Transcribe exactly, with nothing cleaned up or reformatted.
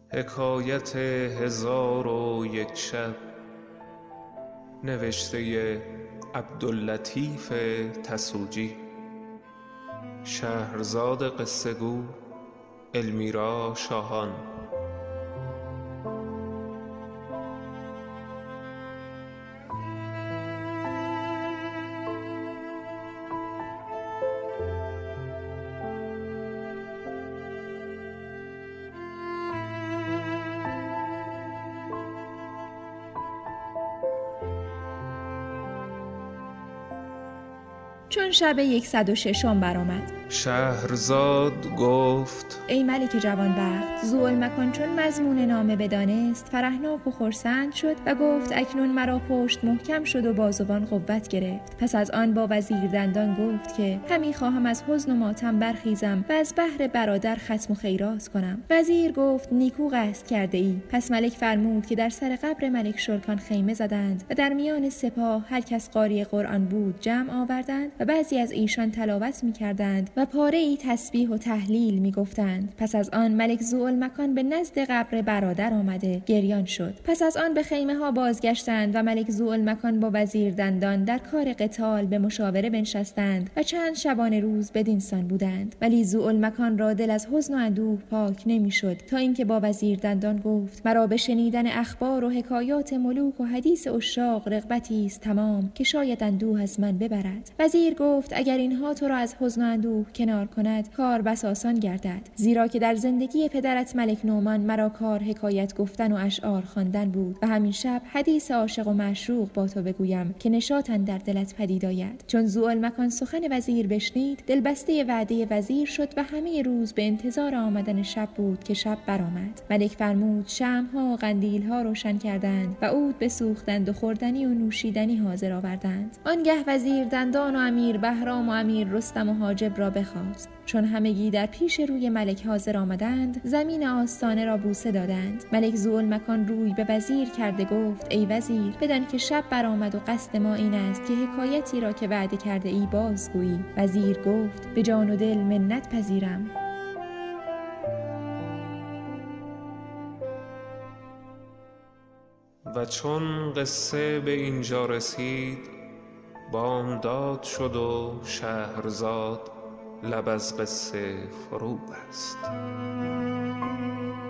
حکایت هزار و یک شب، نوشته عبداللطیف تسوجی. شهرزاد قصه گو المیرا شاهان. چون شب یکصد و ششم برآمد، شهرزاد گفت: ای ملک جوانبخت، ذوالمکان چون مضمون نامه بدانست فرحناک و خرسند شد و گفت اکنون مرا پشت محکم شد و بازوان قوت گرفت. پس از آن با وزیر دندان گفت که همی خواهم از حزن و ماتم برخیزم و از بهر برادر ختم و خیرات کنم. وزیر گفت نیکو قصد کرده ای. پس ملک فرمود که در سر قبر ملک شرکان خیمه زدند و در میان سپاه هر کس قاری قرآن بود جمع آوردند و بعضی از ایشان تلاوت می‌کردند و پاره ای تسبیح و تهلیل می‌گفتند. پس از آن ملک ذوالمکان به نزد قبر برادر آمده گریان شد. پس از آن به خیمه ها بازگشتند و ملک ذوالمکان با وزیر دندان در کار قتال به مشاوره بنشستند و چند شبانه روز بدین سان بودند. ولی ذوالمکان را دل از حزن و اندوه پاک نمی‌شد تا اینکه با وزیر دندان گفت مرا به شنیدن اخبار و حکایات ملوک و حدیث عشاق رغبتی است تمام که شاید اندوه از من ببرد. وزیر گفت اگر اینها تو را از حزن و اندوه کنار کند کار بس آسان گردد، زیرا که در زندگی پدرت ملک نومان مرا کار حکایت گفتن و اشعار خواندن بود و همین شب حدیث عاشق و معشوق با تو بگویم که نشاطاً در دلت پدید آید. چون ذوالمکان سخن وزیر بشنید دلبسته وعده وزیر شد و همه روز به انتظار آمدن شب بود که شب برآمد. ملک فرمود شمع‌ها و قندیل‌ها روشن کردند و عود بسوختند و خوردنی و نوشیدنی حاضر آوردند. آنگه وزیر دندان و امیر بهرام و امیر رستم و حاجب را بخواست. چون همگی در پیش روی ملک حاضر آمدند زمین آستانه را بوسه دادند. ملک ذوالمکان روی به وزیر کرده گفت ای وزیر بدان که شب برآمد و قصد ما این است که حکایتی را که وعده کرده ای بازگویی. وزیر گفت به جان و دل منت پذیرم. و چون قصه به اینجا رسید بامداد شد و شهرزاد لب از قصه فرو بست.